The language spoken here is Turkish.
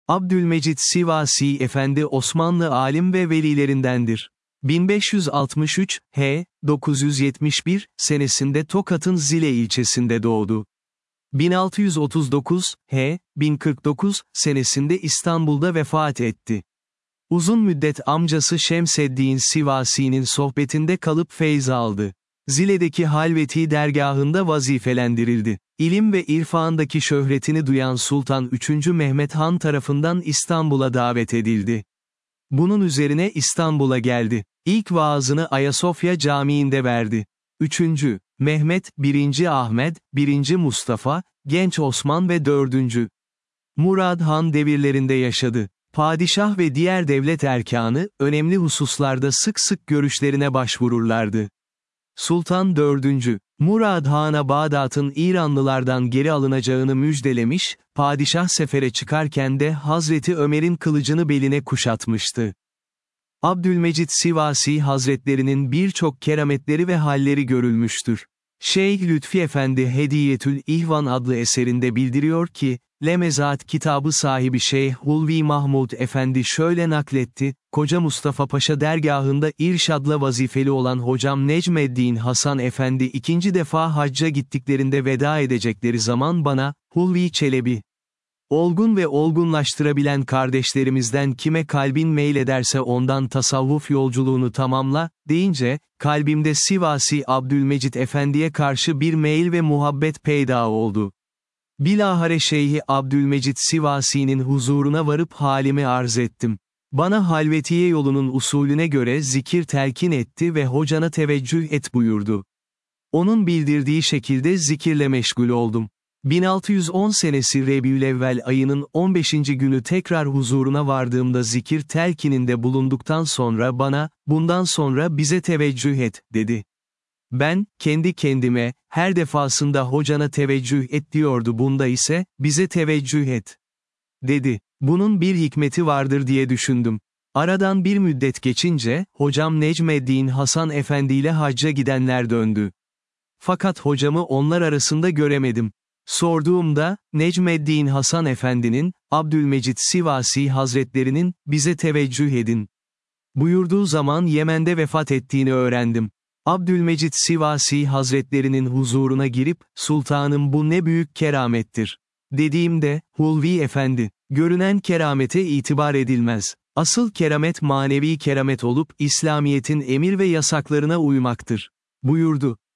Abdülmecit Sivasi Efendi Osmanlı alim ve velilerindendir. 1563, 971 senesinde Tokat'ın Zile ilçesinde doğdu. 1639, 1049 senesinde İstanbul'da vefat etti. Uzun müddet amcası Şemseddin Sivasi'nin sohbetinde kalıp feyz aldı. Zile'deki Halveti dergahında vazifelendirildi. İlim ve irfandaki şöhretini duyan Sultan 3. Mehmet Han tarafından İstanbul'a davet edildi. Bunun üzerine İstanbul'a geldi. İlk vaazını Ayasofya Camii'nde verdi. 3. Mehmet, 1. Ahmet, 1. Mustafa, Genç Osman ve 4. Murad Han devirlerinde yaşadı. Padişah ve diğer devlet erkanı, önemli hususlarda sık sık görüşlerine başvururlardı. Sultan 4. Murad Han'a Bağdat'ın İranlılardan geri alınacağını müjdelemiş, padişah sefere çıkarken de Hazreti Ömer'in kılıcını beline kuşatmıştı. Abdülmecit Sivasi Hazretlerinin birçok kerametleri ve halleri görülmüştür. Şeyh Lütfi Efendi Hediyetül İhvan adlı eserinde bildiriyor ki, Lemezat kitabı sahibi Şeyh Hulvi Mahmud Efendi şöyle nakletti, Koca Mustafa Paşa dergahında irşadla vazifeli olan hocam Necmeddin Hasan Efendi ikinci defa hacca gittiklerinde veda edecekleri zaman bana, Hulvi Çelebi, olgun ve olgunlaştırabilen kardeşlerimizden kime kalbin meylederse ondan tasavvuf yolculuğunu tamamla, deyince, kalbimde Sivasi Abdülmecit Efendi'ye karşı bir meyil ve muhabbet peyda oldu. Bilahare Şeyhi Abdülmecit Sivasi'nin huzuruna varıp halimi arz ettim. Bana halvetiye yolunun usulüne göre zikir telkin etti ve hocana teveccüh et buyurdu. Onun bildirdiği şekilde zikirle meşgul oldum. 1610 senesi Rebiülevvel ayının 15. günü tekrar huzuruna vardığımda zikir telkininde bulunduktan sonra bana, bundan sonra bize teveccüh et, dedi. Ben, kendi kendime, her defasında hocana teveccüh et diyordu bunda ise, bize teveccüh et, dedi. Bunun bir hikmeti vardır diye düşündüm. Aradan bir müddet geçince, hocam Necmeddin Hasan Efendi ile hacca gidenler döndü. Fakat hocamı onlar arasında göremedim. Sorduğumda, Necmeddin Hasan Efendi'nin, Abdülmecit Sivasi Hazretlerinin, bize teveccüh edin buyurduğu zaman Yemen'de vefat ettiğini öğrendim. Abdülmecit Sivasi Hazretlerinin huzuruna girip, sultanım bu ne büyük keramettir, dediğimde, Hulvi Efendi, görünen keramete itibar edilmez. Asıl keramet manevi keramet olup, İslamiyet'in emir ve yasaklarına uymaktır, buyurdu.